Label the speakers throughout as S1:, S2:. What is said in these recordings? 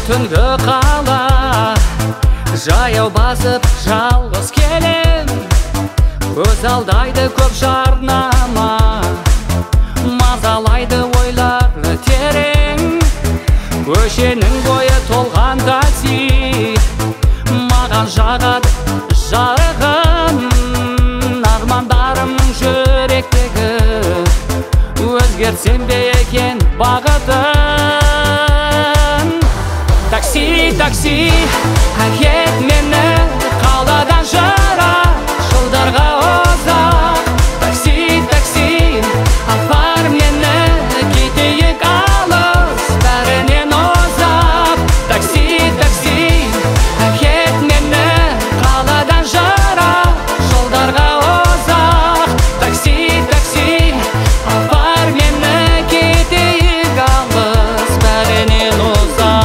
S1: түнгі қала, жаяу басып жалғыз келем. Көз алдайды көп жарнама, мазалайды ойлары терең. Көшенің бойы толған такси, маған жағады жарығын. Армандарымның жүректегі, өзгертсем бе екен бағытын. Такси, такси, әкет мені қаладан жырақ, жылдарға ұзақ. Такси, такси, апар мені кетейік алыс, бәрінен ұзақ. Такси, такси, әкет мені қаладан жырақ, жылдарға ұзақ. Такси, такси, апар мені кетейік алыс, бәрінен ұзақ.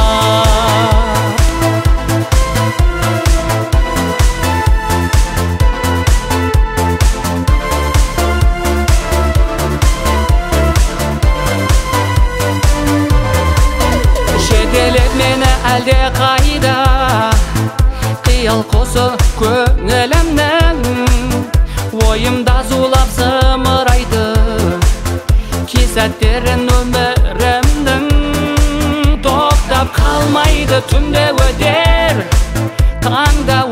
S1: Жетелеп мені әлде қайда, қиял құсы көңілімнің. Ойымда зулап зымырайды кей сәттерін өмірімнің. Тоқтап қалмайды түнде өтер, таңда